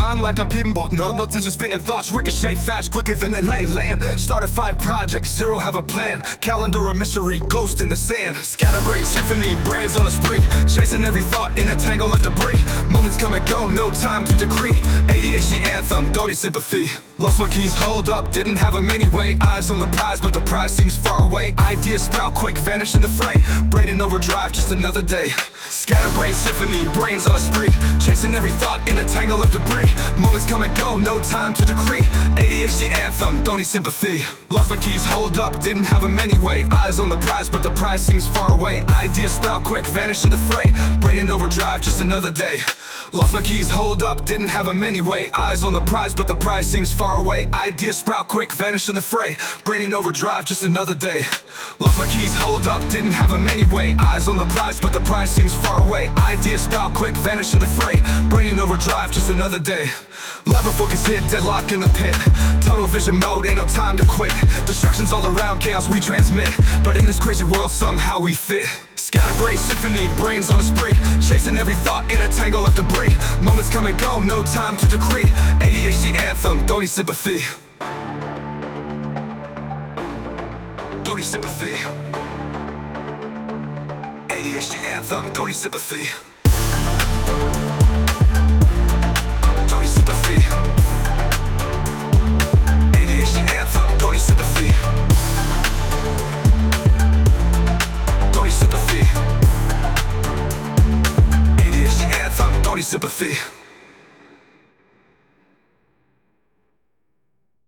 time like I'm pinball. Nothing's just spinning thoughts, ricochet fast, quicker than they lay land. Started 5 projects, 0 have a plan. Calendar a mystery, ghost in the sand. Scatterbrain symphony, brains on a spree. Chasing every thought in a tangle of debris. Moments come and go, no time to decree. ADHD anthem, dirty sympathy. Lost my keys, hold up, didn't have them anyway. Eyes on the prize, but the prize seems far away. Ideas sprout quick, vanish in the fray. Brain in overdrive, just another day. Scatterbrain symphony, brains on a spree. Chasing every thought in a tangle of debris. Moments come and go, no time to decree. ADHD anthem, don't need sympathy. Lost my keys, hold up, didn't have them anyway. Eyes on the prize, but the prize seems far away. Ideas sprout quick, vanish in the fray. Brain in overdrive, just another day. Lost my keys, hold up, didn't have them anyway. Eyes on the prize, but the prize seems far away. Ideas sprout quick, vanish in the fray. Brain in overdrive, just another day. Lost my keys, hold up, didn't have them anyway. Eyes on the prize, but the prize seems far away. Ideas sprout quick, vanish in the fray. Brain in overdrive, just another day. Lever focus hit, deadlock in the pit. Tunnel vision mode, ain't no time to quit. Distractions all around, chaos we transmit. But in this crazy world, somehow we fit. Scatterbrain symphony, brains on a spree. Chasing every thought in a tangle of debris. Moments come and go, no time to decree. ADHD anthem, don't need sympathy. Don't need sympathy. ADHD anthem, don't need sympathy. Don't need sympathy. ADHD anthem, don't need sympathy. Don't need sympathy. ADHD anthem, don't need sympathy.